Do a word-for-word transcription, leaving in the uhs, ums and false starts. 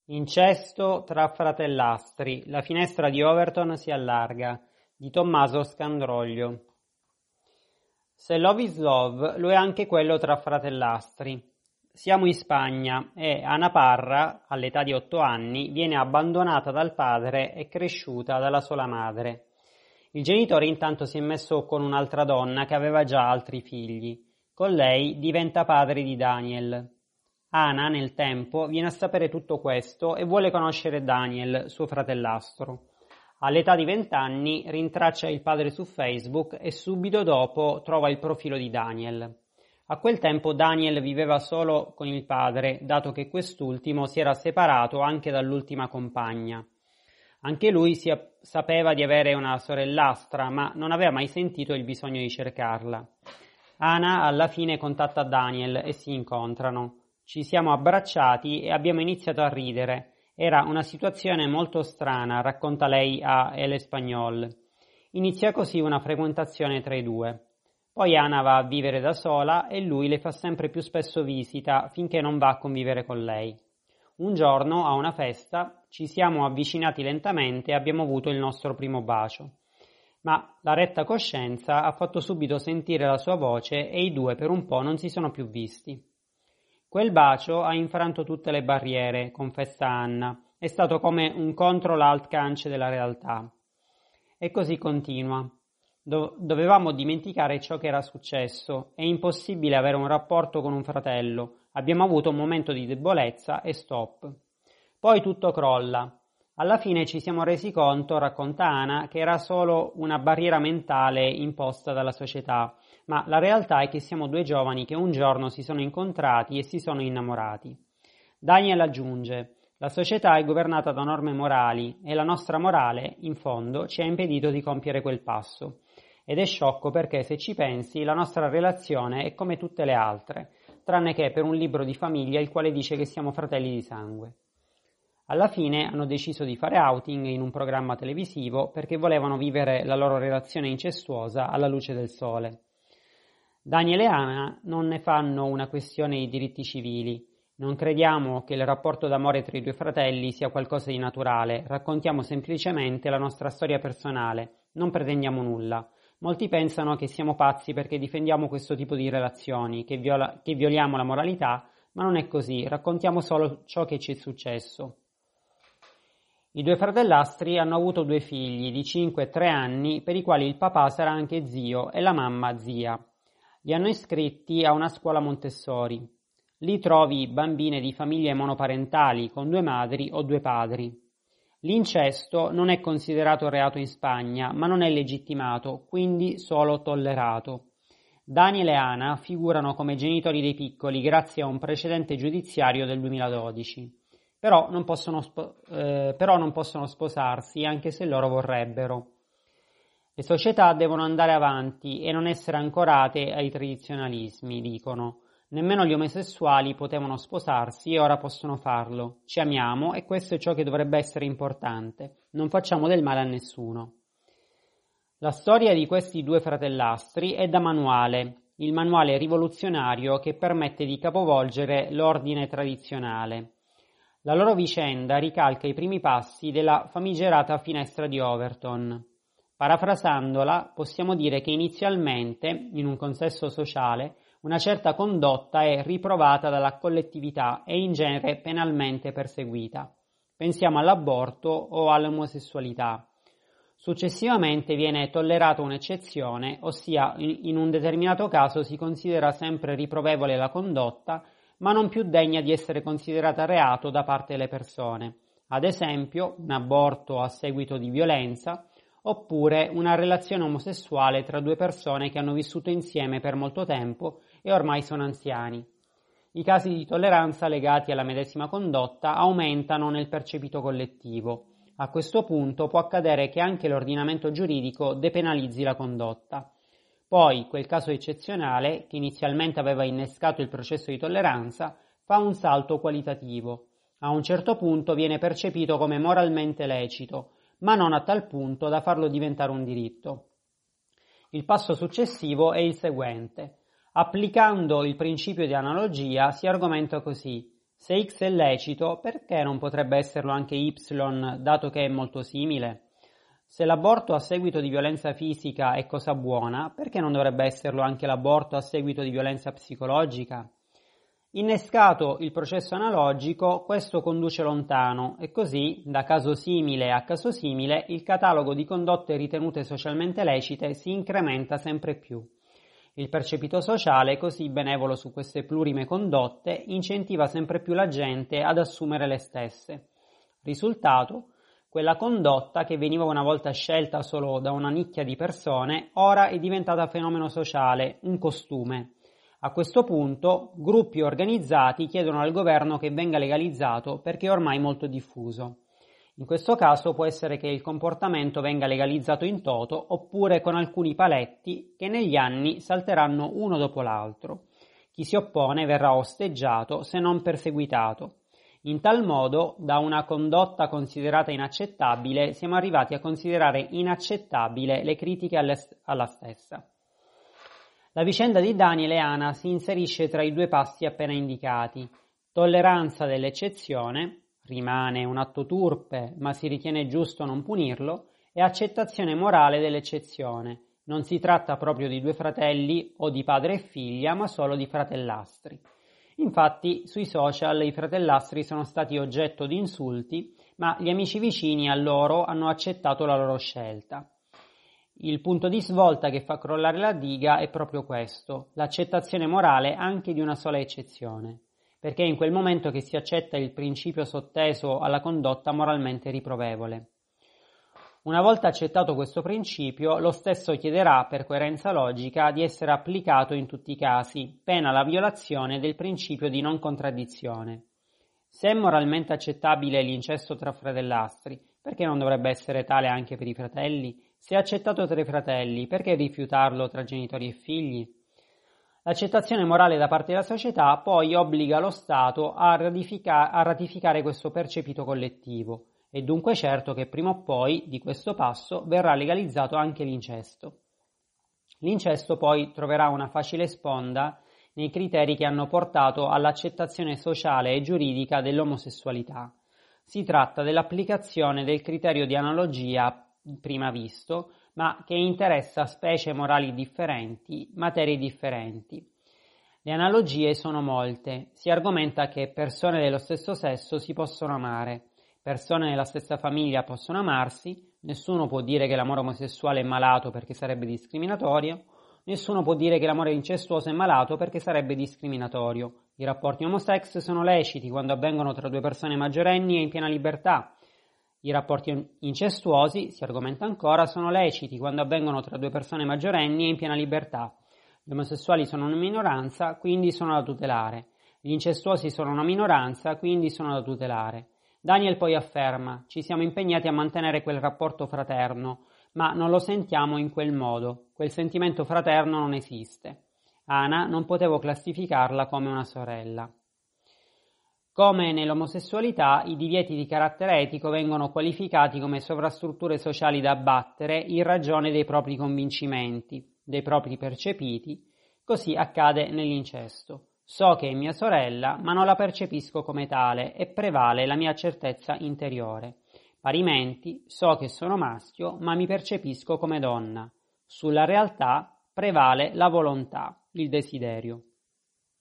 Incesto tra fratellastri, la finestra di Overton si allarga, di Tommaso Scandroglio. Se love is love, lo è anche quello tra fratellastri. Siamo in Spagna e Ana Parra, all'età di otto anni, viene abbandonata dal padre e cresciuta dalla sola madre. Il genitore intanto si è messo con un'altra donna che aveva già altri figli. Con lei diventa padre di Daniel. Ana, nel tempo, viene a sapere tutto questo e vuole conoscere Daniel, suo fratellastro. All'età di vent'anni rintraccia il padre su Facebook e subito dopo trova il profilo di Daniel. A quel tempo Daniel viveva solo con il padre, dato che quest'ultimo si era separato anche dall'ultima compagna. Anche lui si sapeva di avere una sorellastra, ma non aveva mai sentito il bisogno di cercarla. Ana alla fine contatta Daniel e si incontrano. Ci siamo abbracciati e abbiamo iniziato a ridere. Era una situazione molto strana, racconta lei a El Español. Inizia così una frequentazione tra i due. Poi Ana va a vivere da sola e lui le fa sempre più spesso visita finché non va a convivere con lei. Un giorno, a una festa, ci siamo avvicinati lentamente e abbiamo avuto il nostro primo bacio. Ma la retta coscienza ha fatto subito sentire la sua voce e i due per un po' non si sono più visti. Quel bacio ha infranto tutte le barriere, confessa Anna. È stato come un control alt canc della realtà. E così continua. Do- dovevamo dimenticare ciò che era successo. È impossibile avere un rapporto con un fratello. Abbiamo avuto un momento di debolezza e stop. Poi tutto crolla. Alla fine ci siamo resi conto, racconta Ana, che era solo una barriera mentale imposta dalla società. Ma la realtà è che siamo due giovani che un giorno si sono incontrati e si sono innamorati. Daniel aggiunge: la società è governata da norme morali e la nostra morale, in fondo, ci ha impedito di compiere quel passo. Ed è sciocco perché, se ci pensi, la nostra relazione è come tutte le altre, tranne che per un libro di famiglia il quale dice che siamo fratelli di sangue. Alla fine hanno deciso di fare outing in un programma televisivo perché volevano vivere la loro relazione incestuosa alla luce del sole. Daniel e Ana non ne fanno una questione di diritti civili. Non crediamo che il rapporto d'amore tra i due fratelli sia qualcosa di naturale, raccontiamo semplicemente la nostra storia personale, non pretendiamo nulla. Molti pensano che siamo pazzi perché difendiamo questo tipo di relazioni, che, viola, che violiamo la moralità, ma non è così, raccontiamo solo ciò che ci è successo. I due fratellastri hanno avuto due figli di cinque e tre anni per i quali il papà sarà anche zio e la mamma zia. Li hanno iscritti a una scuola Montessori. Lì trovi bambine di famiglie monoparentali con due madri o due padri. L'incesto non è considerato reato in Spagna, ma non è legittimato, quindi solo tollerato. Daniel e Ana figurano come genitori dei piccoli grazie a un precedente giudiziario del duemiladodici. Però non possono, spo- eh, però non possono sposarsi anche se loro vorrebbero. Le società devono andare avanti e non essere ancorate ai tradizionalismi, dicono. Nemmeno gli omosessuali potevano sposarsi e ora possono farlo. Ci amiamo e questo è ciò che dovrebbe essere importante. Non facciamo del male a nessuno. La storia di questi due fratellastri è da manuale, il manuale rivoluzionario che permette di capovolgere l'ordine tradizionale. La loro vicenda ricalca i primi passi della famigerata finestra di Overton. Parafrasandola, possiamo dire che inizialmente, in un contesto sociale, una certa condotta è riprovata dalla collettività e in genere penalmente perseguita. Pensiamo all'aborto o all'omosessualità. Successivamente viene tollerata un'eccezione, ossia in un determinato caso si considera sempre riprovevole la condotta, ma non più degna di essere considerata reato da parte delle persone. Ad esempio, un aborto a seguito di violenza, oppure una relazione omosessuale tra due persone che hanno vissuto insieme per molto tempo e ormai sono anziani. I casi di tolleranza legati alla medesima condotta aumentano nel percepito collettivo. A questo punto può accadere che anche l'ordinamento giuridico depenalizzi la condotta. Poi, quel caso eccezionale, che inizialmente aveva innescato il processo di tolleranza, fa un salto qualitativo. A un certo punto viene percepito come moralmente lecito, ma non a tal punto da farlo diventare un diritto. Il passo successivo è il seguente. Applicando il principio di analogia si argomenta così: Se X è lecito, perché non potrebbe esserlo anche Y, dato che è molto simile? Se l'aborto a seguito di violenza fisica è cosa buona, perché non dovrebbe esserlo anche l'aborto a seguito di violenza psicologica? Innescato il processo analogico, questo conduce lontano e così, da caso simile a caso simile, il catalogo di condotte ritenute socialmente lecite si incrementa sempre più. Il percepito sociale, così benevolo su queste plurime condotte, incentiva sempre più la gente ad assumere le stesse. Risultato: quella condotta che veniva una volta scelta solo da una nicchia di persone, ora è diventata fenomeno sociale, un costume. A questo punto, gruppi organizzati chiedono al governo che venga legalizzato perché è ormai molto diffuso. In questo caso può essere che il comportamento venga legalizzato in toto oppure con alcuni paletti che negli anni salteranno uno dopo l'altro. Chi si oppone verrà osteggiato se non perseguitato. In tal modo, da una condotta considerata inaccettabile, siamo arrivati a considerare inaccettabile le critiche alla stessa. La vicenda di Daniel e Ana si inserisce tra i due passi appena indicati. Tolleranza dell'eccezione, rimane un atto turpe, ma si ritiene giusto non punirlo, e accettazione morale dell'eccezione. Non si tratta proprio di due fratelli o di padre e figlia, ma solo di fratellastri. Infatti, sui social i fratellastri sono stati oggetto di insulti, ma gli amici vicini a loro hanno accettato la loro scelta. Il punto di svolta che fa crollare la diga è proprio questo, l'accettazione morale anche di una sola eccezione, perché è in quel momento che si accetta il principio sotteso alla condotta moralmente riprovevole. Una volta accettato questo principio, lo stesso chiederà, per coerenza logica, di essere applicato in tutti i casi, pena la violazione del principio di non contraddizione. Se è moralmente accettabile l'incesto tra fratellastri, perché non dovrebbe essere tale anche per i fratelli? Se è accettato tra i fratelli, perché rifiutarlo tra genitori e figli? L'accettazione morale da parte della società poi obbliga lo Stato a, ratifica- a ratificare questo percepito collettivo. È dunque certo che prima o poi, di questo passo, verrà legalizzato anche l'incesto. L'incesto poi troverà una facile sponda nei criteri che hanno portato all'accettazione sociale e giuridica dell'omosessualità. Si tratta dell'applicazione del criterio di analogia prima visto, ma che interessa specie morali differenti, materie differenti. Le analogie sono molte. Si argomenta che persone dello stesso sesso si possono amare, persone nella stessa famiglia possono amarsi, nessuno può dire che l'amore omosessuale è malato perché sarebbe discriminatorio, nessuno può dire che l'amore incestuoso è malato perché sarebbe discriminatorio. I rapporti homosex sono leciti quando avvengono tra due persone maggiorenni e in piena libertà. I rapporti incestuosi, si argomenta ancora, sono leciti quando avvengono tra due persone maggiorenni e in piena libertà. Gli omosessuali sono una minoranza, quindi sono da tutelare. Gli incestuosi sono una minoranza, quindi sono da tutelare. Daniel poi afferma: ci siamo impegnati a mantenere quel rapporto fraterno, ma non lo sentiamo in quel modo. Quel sentimento fraterno non esiste. Ana non potevo classificarla come una sorella. Come nell'omosessualità, i divieti di carattere etico vengono qualificati come sovrastrutture sociali da abbattere in ragione dei propri convincimenti, dei propri percepiti. Così accade nell'incesto. So che è mia sorella, ma non la percepisco come tale e prevale la mia certezza interiore. Parimenti, so che sono maschio, ma mi percepisco come donna. Sulla realtà prevale la volontà, il desiderio.